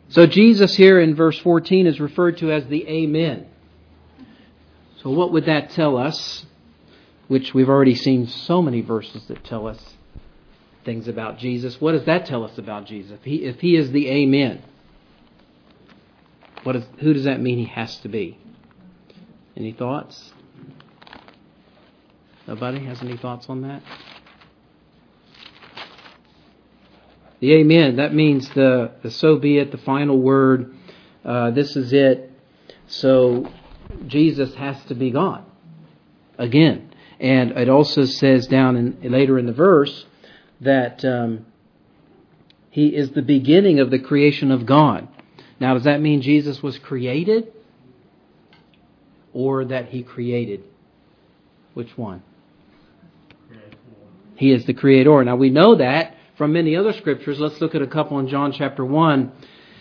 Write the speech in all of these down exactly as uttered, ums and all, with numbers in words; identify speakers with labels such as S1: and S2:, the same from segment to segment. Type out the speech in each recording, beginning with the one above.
S1: So Jesus here in verse fourteen is referred to as the Amen. So what would that tell us? Which we've already seen so many verses that tell us things about Jesus. What does that tell us about Jesus? If he, if he is the Amen, what is, who does that mean he has to be? Any thoughts? Nobody has any thoughts on that? The Amen, that means the, the so be it, the final word. Uh, this is it. So Jesus has to be God. Again. And it also says down in, later in the verse that um, He is the beginning of the creation of God. Now, does that mean Jesus was created? Or that He created? Which one? He is the Creator. Now, we know that from many other scriptures. Let's look at a couple in John chapter one,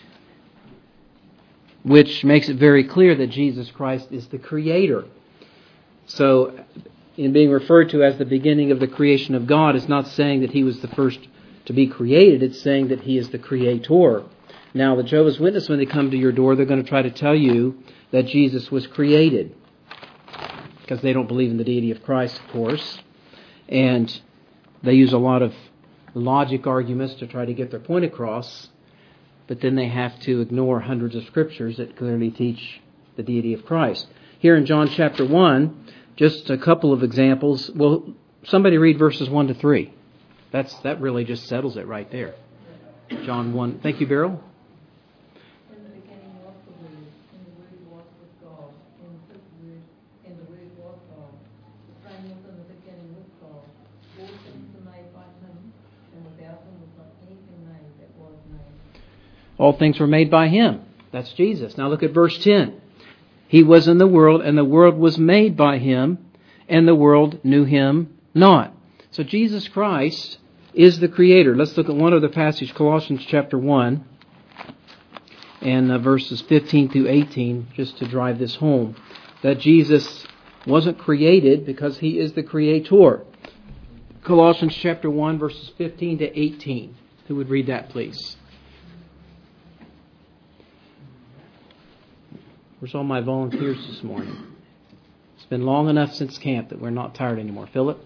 S1: which makes it very clear that Jesus Christ is the Creator. So, in being referred to as the beginning of the creation of God, it's not saying that He was the first to be created. It's saying that He is the Creator. Now, the Jehovah's Witnesses, when they come to your door, they're going to try to tell you that Jesus was created, because they don't believe in the deity of Christ, of course. And they use a lot of logic arguments to try to get their point across, but then they have to ignore hundreds of scriptures that clearly teach the deity of Christ. Here in John chapter one, just a couple of examples. Well, somebody read verses one to three. That's that really just settles it right there. John one. Thank you, Beryl.
S2: In the beginning was the Word, and the Word was with God, and the Word, and the Word was God. The same was in the beginning with God. All things were made by Him, and without Him was not anything made that was made.
S1: All things were made by Him. That's Jesus. Now look at verse ten. He was in the world, and the world was made by Him, and the world knew Him not. So Jesus Christ is the Creator. Let's look at one other passage, Colossians chapter one, and uh, verses fifteen through eighteen, just to drive this home, that Jesus wasn't created because He is the Creator. Colossians chapter one, verses fifteen to eighteen. Who would read that, please? Where's all my volunteers this morning? It's been long enough since camp that we're not tired anymore. Philip?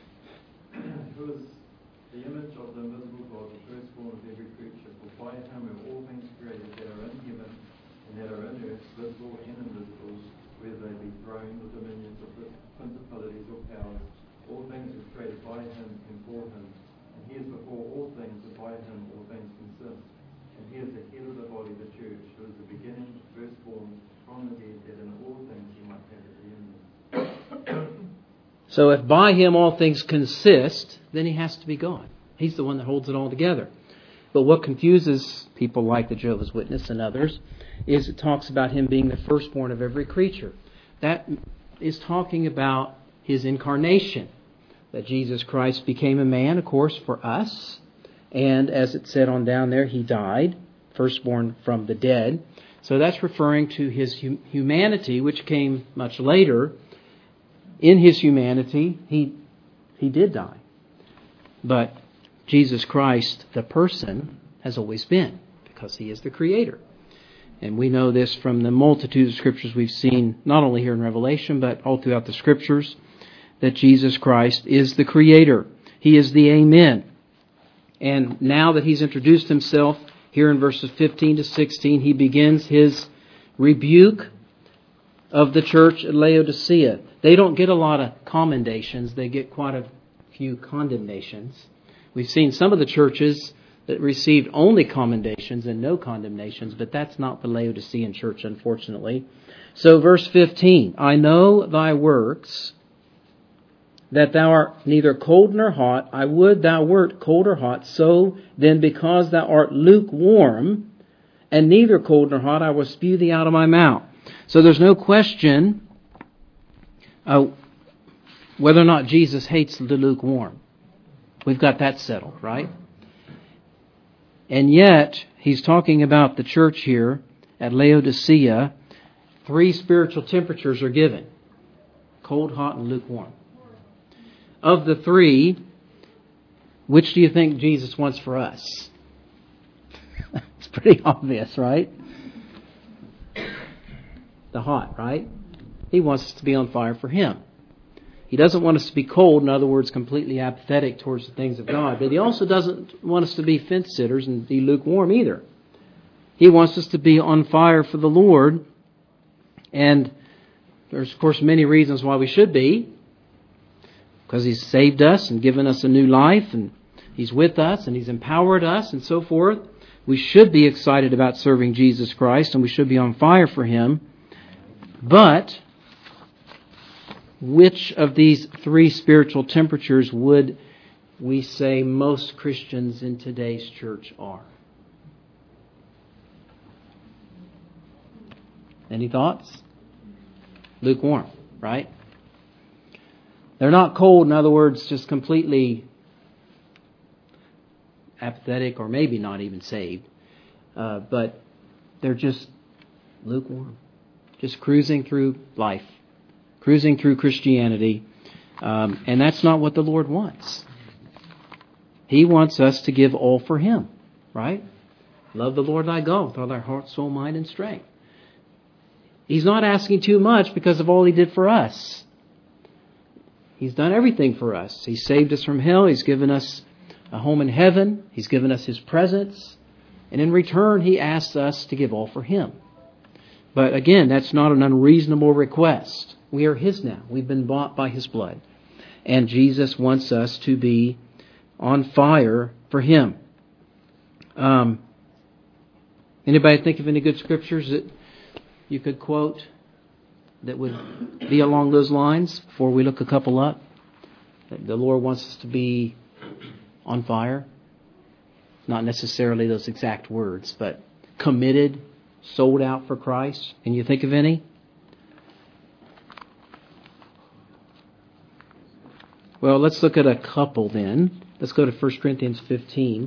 S3: Who is the image of the invisible God, the firstborn of every creature, for by Him are all things created that are in heaven and that are in earth, visible and invisible, whether they be thrones or dominions or principalities or powers. All things are created by Him and for Him. And He is before all things, and by Him all things consist. And He is the head of the body, the church, who is the beginning, firstborn, from the dead, that in all things He might have the preeminence.
S1: So if by Him all things consist, then He has to be God. He's the one that holds it all together. But what confuses people like the Jehovah's Witness and others is it talks about Him being the firstborn of every creature. That is talking about His incarnation. That Jesus Christ became a man, of course, for us. And as it said on down there, He died, firstborn from the dead. So that's referring to His hum- humanity, which came much later. In His humanity, He He did die. But Jesus Christ, the person, has always been, because He is the Creator. And we know this from the multitude of Scriptures we've seen, not only here in Revelation, but all throughout the Scriptures, that Jesus Christ is the Creator. He is the Amen. And now that He's introduced Himself, here in verses fifteen to sixteen, He begins His rebuke of the church at Laodicea. They don't get a lot of commendations. They get quite a few condemnations. We've seen some of the churches that received only commendations and no condemnations, but that's not the Laodicean church, unfortunately. So verse fifteen, I know thy works, that thou art neither cold nor hot. I would thou wert cold or hot. So then, because thou art lukewarm, and neither cold nor hot, I will spew thee out of my mouth. So there's no question uh, whether or not Jesus hates the lukewarm. We've got that settled, right? And yet, he's talking about the church here at Laodicea. Three spiritual temperatures are given: cold, hot, and lukewarm. Of the three, which do you think Jesus wants for us? pretty obvious, right? The hot, right? He wants us to be on fire for Him. He doesn't want us to be cold, in other words, completely apathetic towards the things of God. But He also doesn't want us to be fence sitters and be lukewarm either. He wants us to be on fire for the Lord. And there's, of course, many reasons why we should be. Because He's saved us and given us a new life, and He's with us and He's empowered us and so forth. We should be excited about serving Jesus Christ, and we should be on fire for Him. But which of these three spiritual temperatures would we say most Christians in today's church are? Any thoughts? Lukewarm, right? They're not cold, in other words, just completely apathetic or maybe not even saved. Uh, but they're just lukewarm. Just cruising through life. Cruising through Christianity. Um, and that's not what the Lord wants. He wants us to give all for Him. Right? Love the Lord thy God with all thy heart, soul, mind, and strength. He's not asking too much because of all He did for us. He's done everything for us. He saved us from hell. He's given us a home in heaven. He's given us His presence. And in return, He asks us to give all for Him. But again, that's not an unreasonable request. We are His now. We've been bought by His blood. And Jesus wants us to be on fire for Him. Um, anybody think of any good scriptures that you could quote that would be along those lines before we look a couple up? That the Lord wants us to be on fire. Not necessarily those exact words, but committed, sold out for Christ. Can you think of any? Well, let's look at a couple then. Let's go to First Corinthians fifteen.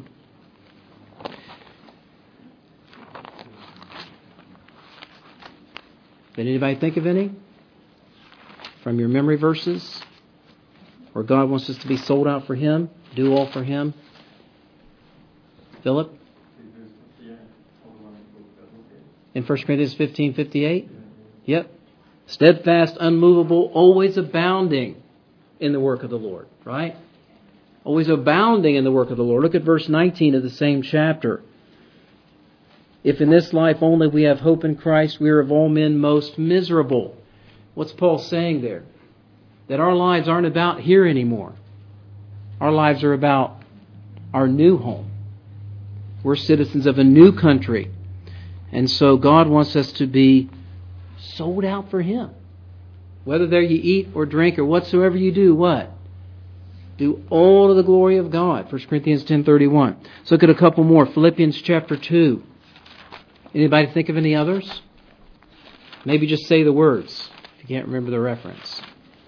S1: Did anybody think of any? From your memory verses? Where God wants us to be sold out for Him, do all for Him? Philip? In First Corinthians fifteen fifty-eight? Yep. Steadfast, unmovable, always abounding in the work of the Lord. Right? Always abounding in the work of the Lord. Look at verse nineteen of the same chapter. If in this life only we have hope in Christ, we are of all men most miserable. What's Paul saying there? That our lives aren't about here anymore. Our lives are about our new home. We're citizens of a new country. And so God wants us to be sold out for Him. Whether there you eat or drink or whatsoever you do, what? Do all to the glory of God. First Corinthians ten thirty-one. Let's look at a couple more. Philippians chapter two. Anybody think of any others? Maybe just say the words if you can't remember the reference.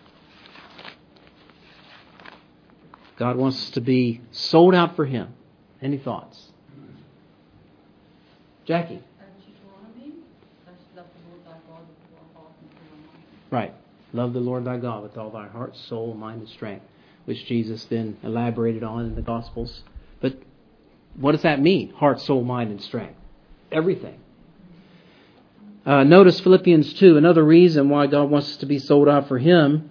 S1: God wants us to be sold out for Him. Any thoughts? Jackie? Right. Love the Lord thy God with all thy heart, soul, mind, and strength, which Jesus then elaborated on in the Gospels. But what does that mean? Heart, soul, mind, and strength. Everything. Uh, notice Philippians two, another reason why God wants us to be sold out for Him.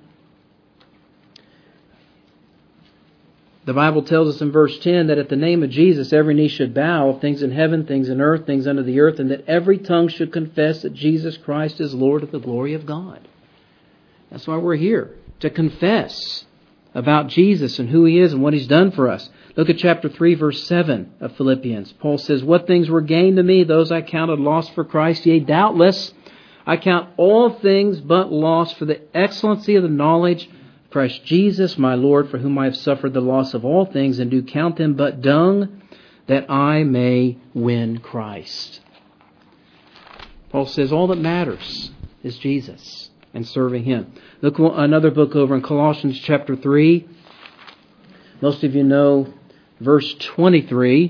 S1: The Bible tells us in verse ten that at the name of Jesus every knee should bow, of things in heaven, things in earth, things under the earth, and that every tongue should confess that Jesus Christ is Lord of the glory of God. That's why we're here, to confess about Jesus and who He is and what He's done for us. Look at chapter three, verse seven of Philippians. Paul says, what things were gained to me, those I counted lost for Christ. Yea, doubtless, I count all things but loss for the excellency of the knowledge of Christ Jesus, my Lord, for whom I have suffered the loss of all things, and do count them but dung, that I may win Christ. Paul says all that matters is Jesus and serving Him. Look another book over in Colossians chapter three. Most of you know verse twenty-three.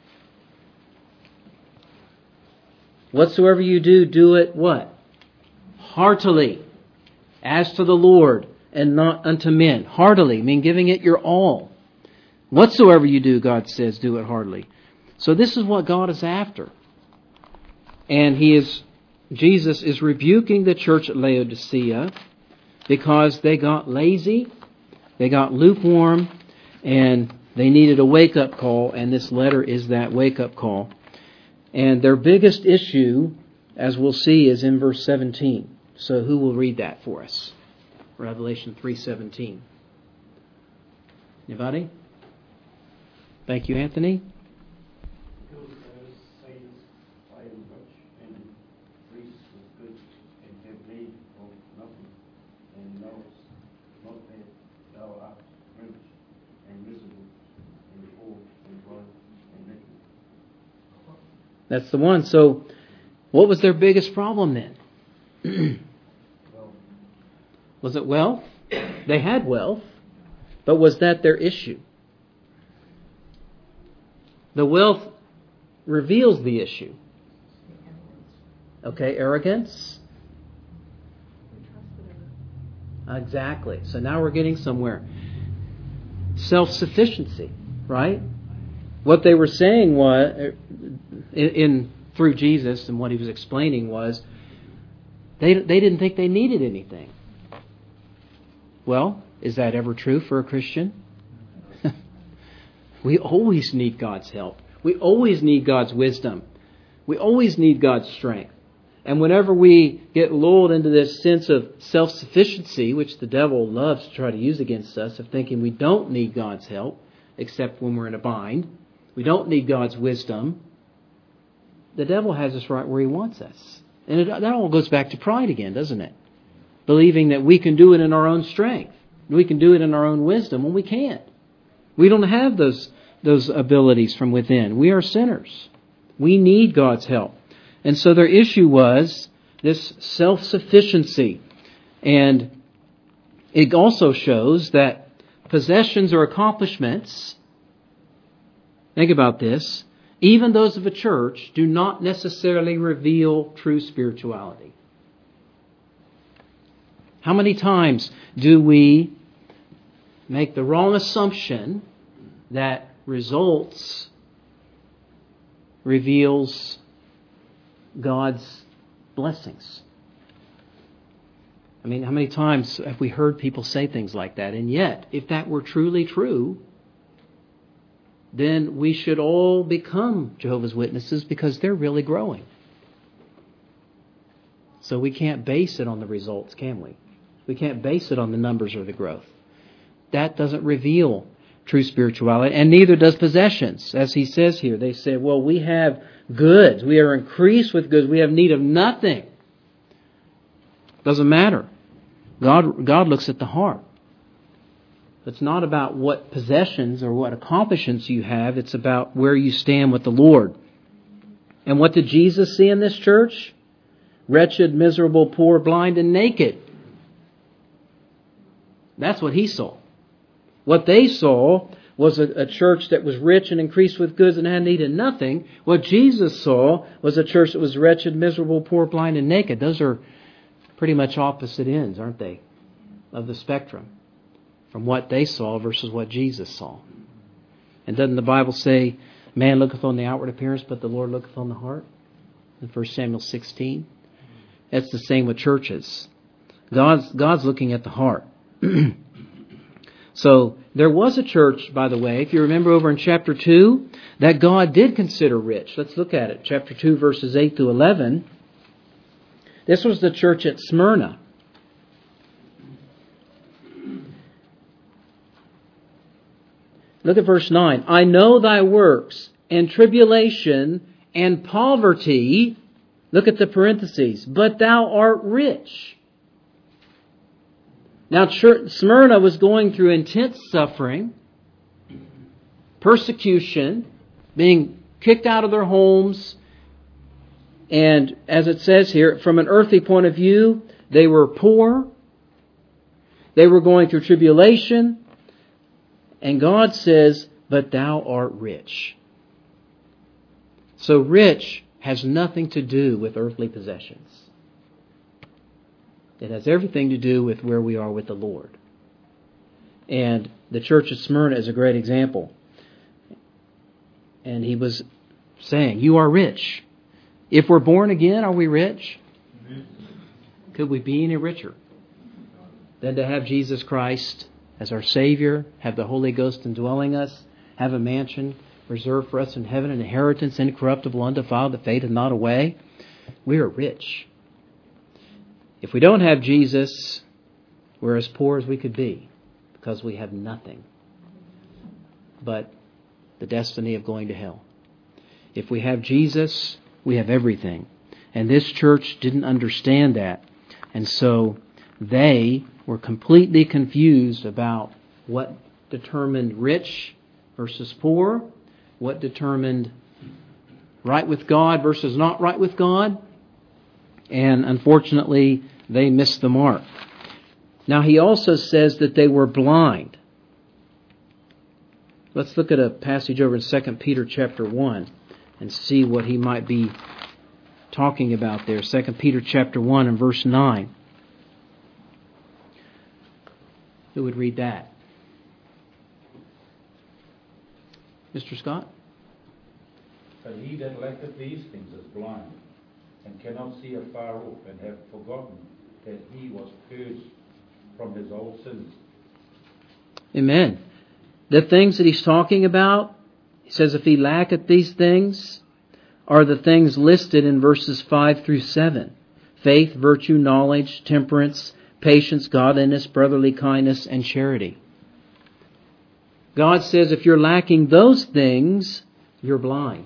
S1: Whatsoever you do, do it what? Heartily, as to the Lord, and not unto men. Heartily, mean giving it your all. Whatsoever you do, God says, do it heartily. So this is what God is after. And he is, Jesus is rebuking the church at Laodicea because they got lazy, they got lukewarm, and they needed a wake-up call, and this letter is that wake-up call. And their biggest issue, as we'll see, is in verse seventeen. So who will read that for us? Revelation three seventeen. Anybody? Thank you, Anthony. That's the one. So, what was their biggest problem then? Was it wealth? They had wealth, but was that their issue? The wealth reveals the issue. Okay, arrogance? Exactly. So now we're getting somewhere. Self-sufficiency, right? What they were saying was, in, in through Jesus and what he was explaining was, they they didn't think they needed anything. Well, is that ever true for a Christian? We always need God's help. We always need God's wisdom. We always need God's strength. And whenever we get lulled into this sense of self-sufficiency, which the devil loves to try to use against us, of thinking we don't need God's help, except when we're in a bind, we don't need God's wisdom, the devil has us right where he wants us. And it, that all goes back to pride again, doesn't it? Believing that we can do it in our own strength. We can do it in our own wisdom when we can't. We don't have those, those abilities from within. We are sinners. We need God's help. And so their issue was this self-sufficiency. And it also shows that possessions or accomplishments, think about this, even those of a church, do not necessarily reveal true spirituality. How many times do we make the wrong assumption that results reveals God's blessings? I mean, how many times have we heard people say things like that? And yet, if that were truly true, then we should all become Jehovah's Witnesses because they're really growing. So we can't base it on the results, can we? We can't base it on the numbers or the growth. That doesn't reveal true spirituality, and neither does possessions. As he says here, they say, well, we have goods. We are increased with goods. We have need of nothing. Doesn't matter. God, God looks at the heart. It's not about what possessions or what accomplishments you have. It's about where you stand with the Lord. And what did Jesus see in this church? Wretched, miserable, poor, blind, and naked. That's what he saw. What they saw was a, a church that was rich and increased with goods and had need of nothing. What Jesus saw was a church that was wretched, miserable, poor, blind, and naked. Those are pretty much opposite ends, aren't they, of the spectrum, from what they saw versus what Jesus saw. And doesn't the Bible say, man looketh on the outward appearance, but the Lord looketh on the heart? In First Samuel sixteen. That's the same with churches. God's, God's looking at the heart. So, there was a church, by the way, if you remember over in chapter two, that God did consider rich. Let's look at it. Chapter two, verses eight to eleven. This was the church at Smyrna. Look at verse nine. I know thy works, and tribulation, and poverty. Look at the parentheses. But thou art rich. Now, Smyrna was going through intense suffering, persecution, being kicked out of their homes. And as it says here, from an earthly point of view, they were poor. They were going through tribulation. And God says, but thou art rich. So rich has nothing to do with earthly possessions. It has everything to do with where we are with the Lord. And the church of Smyrna is a great example. And he was saying, you are rich. If we're born again, are we rich? Could we be any richer than to have Jesus Christ as our Savior, have the Holy Ghost indwelling us, have a mansion reserved for us in heaven, an inheritance incorruptible, undefiled, that fadeth not away? We are rich. If we don't have Jesus, we're as poor as we could be, because we have nothing but the destiny of going to hell. If we have Jesus, we have everything. And this church didn't understand that. And so they were completely confused about what determined rich versus poor, what determined right with God versus not right with God. And unfortunately, they missed the mark. Now, he also says that they were blind. Let's look at a passage over in Second Peter chapter one and see what he might be talking about there. Second Peter chapter one and verse nine. Who would read that? Mister Scott?
S4: But he that lacketh these things is blind, and cannot see afar off, and hath forgotten that he was purged from his old sins.
S1: Amen. The things that he's talking about, he says if he lacketh these things, are the things listed in verses five through seven. Faith, virtue, knowledge, temperance, patience, godliness, brotherly kindness, and charity. God says if you're lacking those things, you're blind.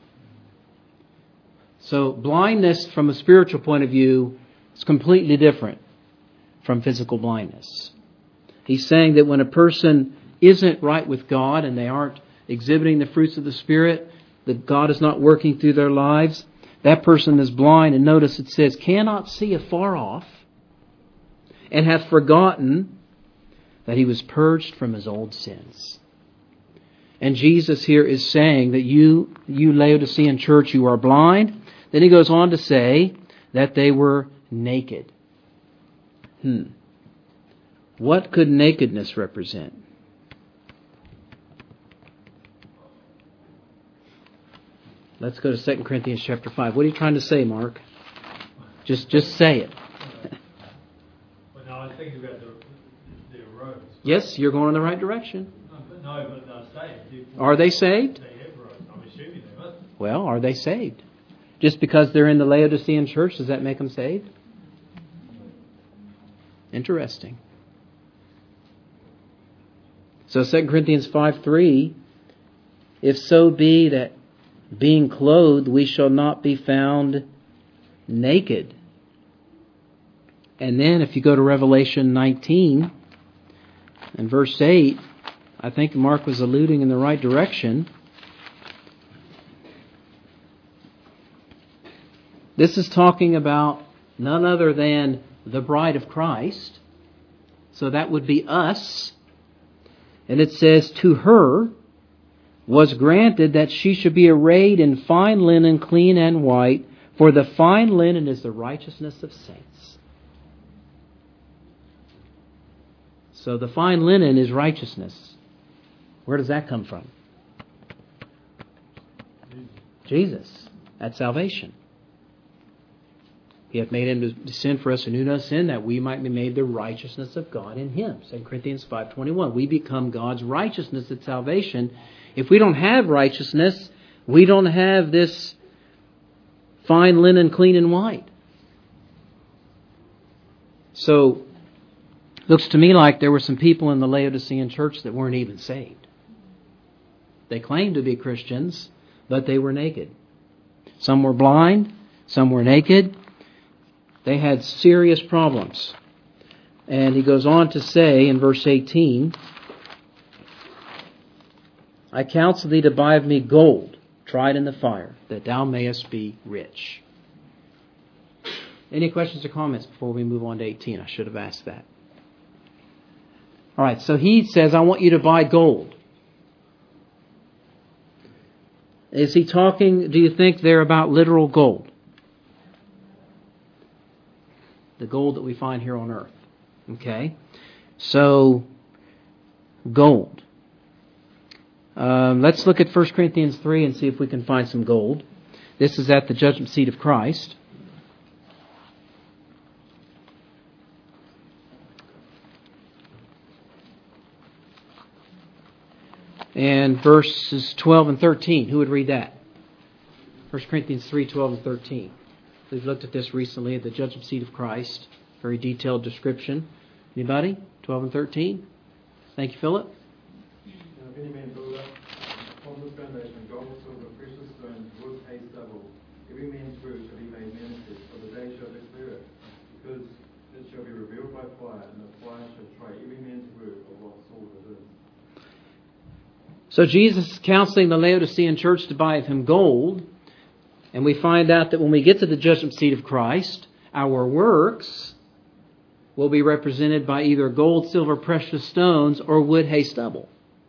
S1: So blindness from a spiritual point of view is completely different from physical blindness. He's saying that when a person isn't right with God and they aren't exhibiting the fruits of the Spirit, that God is not working through their lives, that person is blind. And notice it says, cannot see afar off, and hath forgotten that he was purged from his old sins. And Jesus here is saying that you, you Laodicean church, you are blind. Then he goes on to say that they were naked. Hmm. What could nakedness represent? Let's go to Second Corinthians chapter five. What are you trying to say, Mark? Just just say it.
S5: Well, no, I was thinking about the, the robes.
S1: Yes, you're going in the right direction.
S5: No, but, no, but they're saved.
S1: Are they saved?
S5: They have robes. I'm assuming they must.
S1: Well, are they saved? Just because they're in the Laodicean church, does that make them saved? Interesting. So Second Corinthians five three, if so be that being clothed we shall not be found naked. And then if you go to Revelation nineteen and verse eight, I think Mark was alluding in the right direction. This is talking about none other than the bride of Christ. So that would be us. And it says, to her was granted that she should be arrayed in fine linen, clean and white, for the fine linen is the righteousness of saints. So the fine linen is righteousness. Where does that come from? Jesus. That's salvation. He hath made him to sin for us who knew no sin, that we might be made the righteousness of God in him. Second Corinthians five twenty-one. We become God's righteousness at salvation. If we don't have righteousness, we don't have this fine linen, clean and white. So, looks to me like there were some people in the Laodicean church that weren't even saved. They claimed to be Christians, but they were naked. Some were blind, some were naked. They had serious problems. And he goes on to say in verse eighteen, I counsel thee to buy of me gold, tried in the fire, that thou mayest be rich. Any questions or comments before we move on to eighteen? I should have asked that. All right, so he says, I want you to buy gold. Is he talking, do you think they're about literal gold? The gold that we find here on earth. Okay? So, gold. Um, let's look at First Corinthians three and see if we can find some gold. This is at the judgment seat of Christ. And verses twelve and thirteen. Who would read that? First Corinthians three, twelve and thirteen. We've looked at this recently at the judgment seat of Christ. Very detailed description. Anybody? twelve and thirteen. Thank you, Philip.
S3: Now, if any man build up upon this foundation, gold, silver, precious stones, wood, hay, stubble, every man's work shall be made manifest, for the day shall declare it, because it shall be revealed by fire, and the fire shall try every man's work of what sort it is.
S1: So Jesus is counseling the Laodicean church to buy of him gold. And we find out that when we get to the judgment seat of Christ, our works will be represented by either gold, silver, precious stones, or wood, hay, stubble.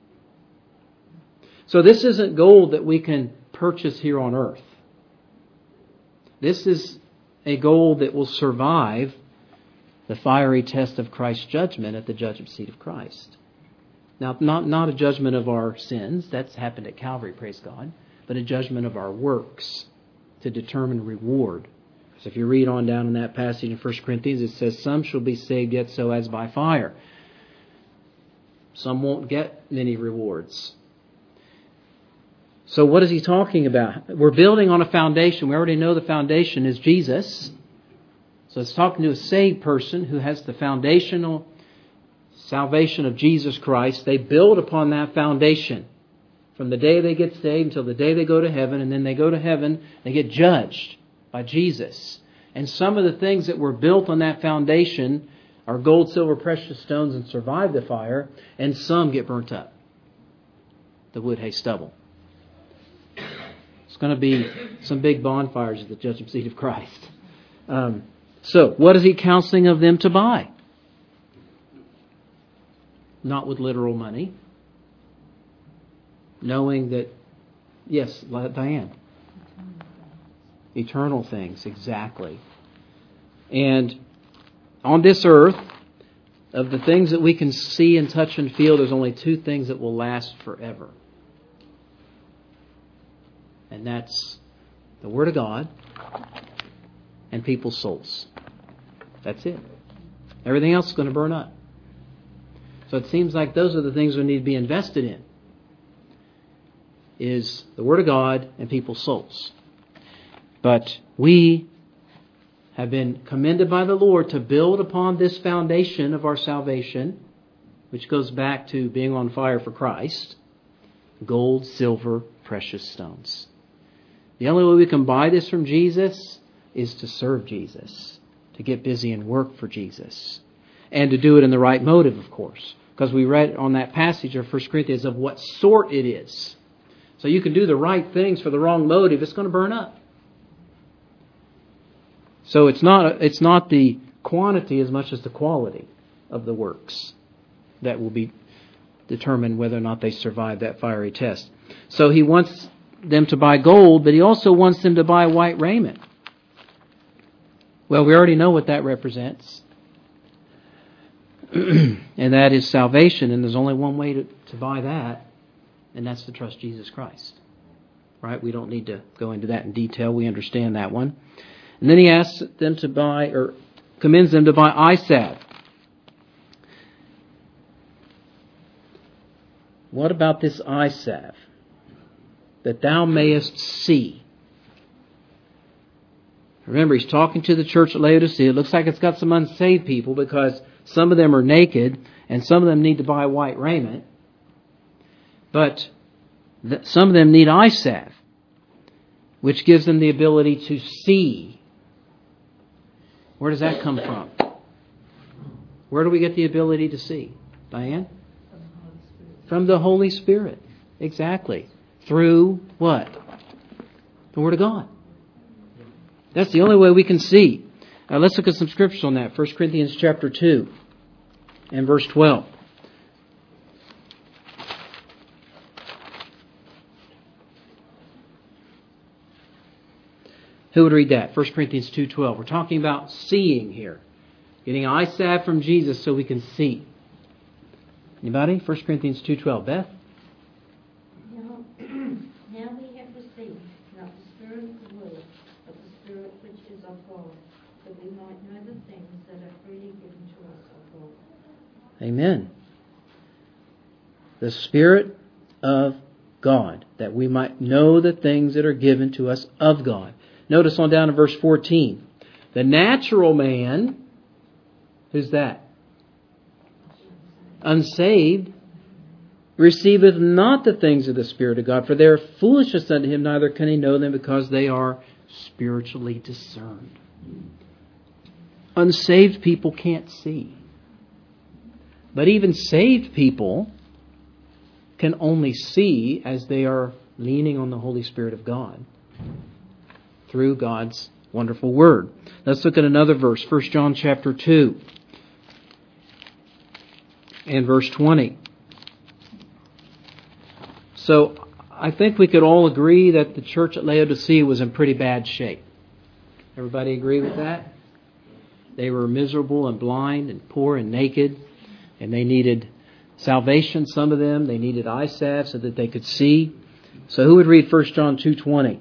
S1: So this isn't gold that we can purchase here on earth. This is a gold that will survive the fiery test of Christ's judgment at the judgment seat of Christ. Now, not, not a judgment of our sins. That's happened at Calvary, praise God. But a judgment of our works to determine reward. So if you read on down in that passage in First Corinthians, it says, some shall be saved yet so as by fire. Some won't get many rewards. So what is he talking about? We're building on a foundation. We already know the foundation is Jesus. So it's talking to a saved person who has the foundational salvation of Jesus Christ. They build upon that foundation from the day they get saved until the day they go to heaven. And then they go to heaven, they get judged by Jesus. And some of the things that were built on that foundation are gold, silver, precious stones and survive the fire. And some get burnt up. The wood, hay, stubble. It's going to be some big bonfires at the judgment seat of Christ. Um, so, what is he counseling of them to buy? Not with literal money. Knowing that, yes, Diane. Eternal things, exactly. And on this earth, of the things that we can see and touch and feel, there's only two things that will last forever. And that's the Word of God and people's souls. That's it. Everything else is going to burn up. So it seems like those are the things we need to be invested in. Is the Word of God and people's souls. But we have been commended by the Lord to build upon this foundation of our salvation, which goes back to being on fire for Christ. Gold, silver, precious stones. The only way we can buy this from Jesus is to serve Jesus. To get busy and work for Jesus. And to do it in the right motive, of course. Because we read on that passage of First Corinthians of what sort it is. So you can do the right things for the wrong motive, it's going to burn up. So it's not it's not the quantity as much as the quality of the works that will be determined whether or not they survive that fiery test. So he wants them to buy gold, but he also wants them to buy white raiment. Well, we already know what that represents. And that is salvation. And there's only one way to, to buy that, and that's to trust Jesus Christ. Right? We don't need to go into that in detail. We understand that one. And then he asks them to buy, or commends them to buy eye salve. What about this eye salve? That thou mayest see. Remember, he's talking to the church at Laodicea. It looks like it's got some unsaved people because some of them are naked and some of them need to buy white raiment. But th- some of them need eye salve, which gives them the ability to see. Where does that come from? Where do we get the ability to see? Diane? From the Holy Spirit. Exactly. Through what? The Word of God. That's the only way we can see. Now let's look at some scriptures on that. First Corinthians chapter two and verse twelve. Who would read that? First Corinthians two twelve. We're talking about seeing here. Getting eye salve from Jesus so we can see. Anybody? First Corinthians two twelve. Beth?
S6: Now, now we have received not the spirit of the
S2: God, that we might know the things that are freely given to us of God.
S1: Amen. The Spirit of God, that we might know the things that are given to us of God. Notice on down to verse fourteen. The natural man, who's that? Unsaved, receiveth not the things of the Spirit of God, for they are foolishness unto him, neither can he know them, because they are spiritually discerned. Unsaved people can't see. But even saved people can only see as they are leaning on the Holy Spirit of God through God's wonderful Word. Let's look at another verse, First John chapter two and verse twenty. So I think we could all agree that the church at Laodicea was in pretty bad shape. Everybody agree with that? They were miserable and blind and poor and naked, and they needed salvation, some of them. They needed eye salve so that they could see. So who would read First John two twenty?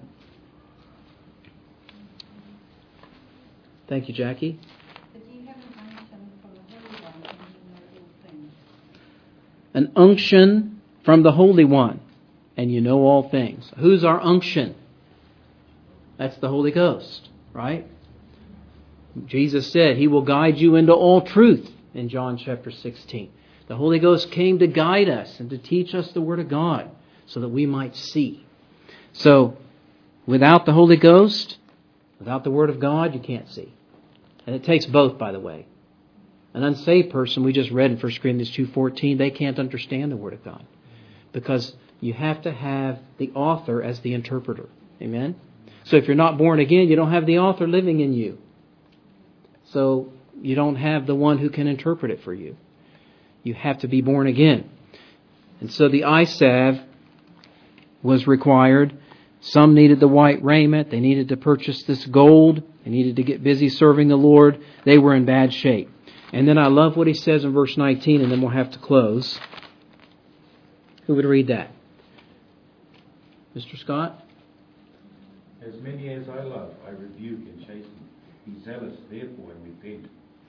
S1: Thank you, Jackie.
S2: But ye have an unction from the Holy One, and ye know all things.
S1: An unction from the Holy One, and you know all things. Who's our unction? That's the Holy Ghost, right? Jesus said He will guide you into all truth in John chapter sixteen. The Holy Ghost came to guide us and to teach us the Word of God so that we might see. So, without the Holy Ghost, without the Word of God, you can't see. And it takes both, by the way. An unsaved person, we just read in First Corinthians two fourteen, they can't understand the Word of God. Because you have to have the author as the interpreter. Amen? So if you're not born again, you don't have the author living in you. So you don't have the one who can interpret it for you. You have to be born again. And so the eye salve was required. Some needed the white raiment. They needed to purchase this gold. They needed to get busy serving the Lord. They were in bad shape. And then I love what he says in verse nineteen, and then we'll have to close. Who would read that? Mister Scott?
S4: As many as I love, I rebuke and chasten. Be zealous, therefore, and repent.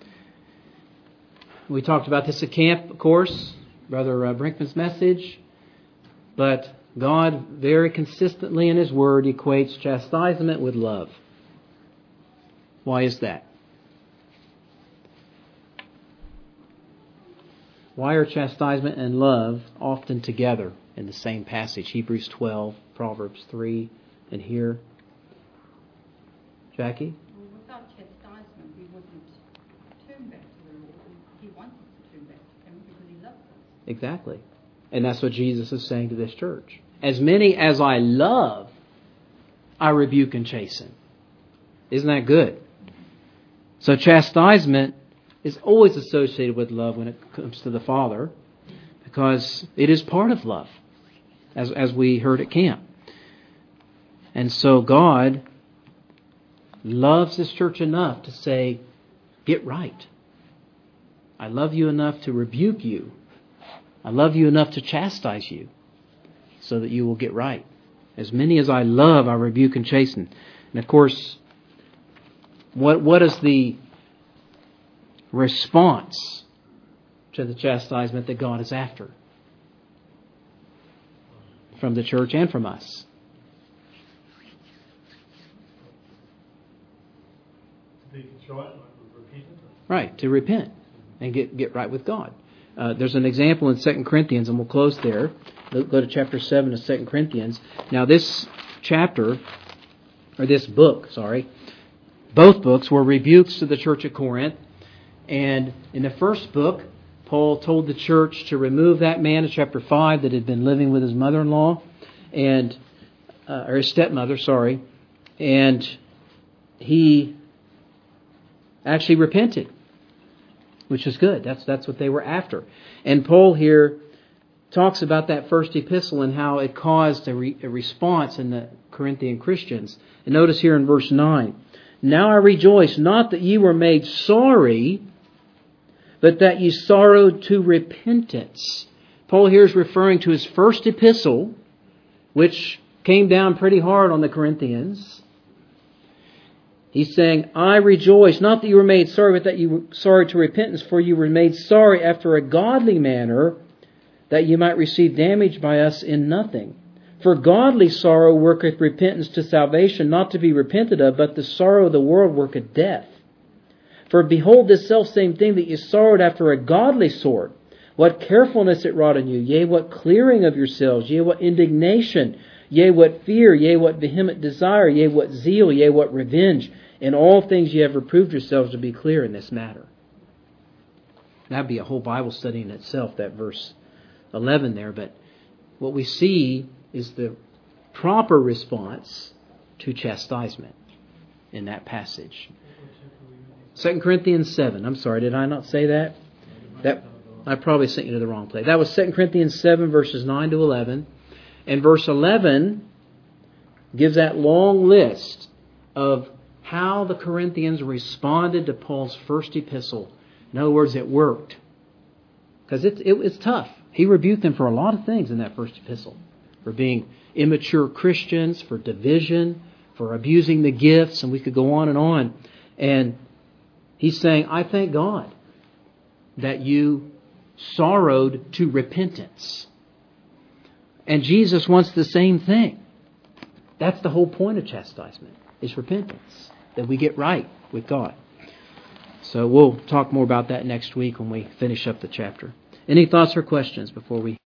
S1: We talked about this at camp, of course, Brother uh, Brinkman's message. But God very consistently in His Word equates chastisement with love. Why is that? Why are chastisement and love often together in the same passage? Hebrews twelve, Proverbs three, and here. Jackie?
S2: Well, without chastisement, we wouldn't turn back to the Lord. He wants us to turn back to Him because He loves us.
S1: Exactly. And that's what Jesus is saying to this church. As many as I love, I rebuke and chasten. Isn't that good? So chastisement is always associated with love when it comes to the Father, because it is part of love, as, as we heard at camp. And so God loves His church enough to say, get right. I love you enough to rebuke you. I love you enough to chastise you so that you will get right. As many as I love, I rebuke and chasten. And of course, what what is the response to the chastisement that God is after? From the church and from us.
S5: To be contrite, like with repentance.
S1: Right, to repent and get, get right with God. Uh, there's an example in Second Corinthians, and we'll close there. Go to chapter seven of Second Corinthians. Now this chapter, or this book, sorry, both books were rebukes to the church at Corinth. And in the first book, Paul told the church to remove that man in chapter five that had been living with his mother-in-law, and uh, or his stepmother, sorry. And he actually repented, which is good. That's that's what they were after. And Paul here talks about that first epistle and how it caused a, re, a response in the Corinthian Christians. And notice here in verse nine, now I rejoice not that ye were made sorry, but that ye sorrowed to repentance. Paul here is referring to his first epistle, which came down pretty hard on the Corinthians. He's saying, I rejoice, not that you were made sorry, but that you were sorry to repentance, for you were made sorry after a godly manner, that you might receive damage by us in nothing. For godly sorrow worketh repentance to salvation, not to be repented of, but the sorrow of the world worketh death. For behold, this selfsame thing that you sorrowed after a godly sort, what carefulness it wrought in you, yea, what clearing of yourselves, yea, what indignation, yea, what fear, yea, what vehement desire, yea, what zeal, yea, what revenge. In all things ye have reproved yourselves to be clear in this matter. That'd be a whole Bible study in itself, that verse eleven there. But what we see is the proper response to chastisement in that passage. Second Corinthians seven. I'm sorry, did I not say that? That I probably sent you to the wrong place. That was Second Corinthians seven, verses nine to eleven. And verse eleven gives that long list of how the Corinthians responded to Paul's first epistle. In other words, it worked. Because it's, it, it's tough. He rebuked them for a lot of things in that first epistle. For being immature Christians, for division, for abusing the gifts, and we could go on and on. And he's saying, I thank God that you sorrowed to repentance. And Jesus wants the same thing. That's the whole point of chastisement, is repentance, that we get right with God. So we'll talk more about that next week when we finish up the chapter. Any thoughts or questions before we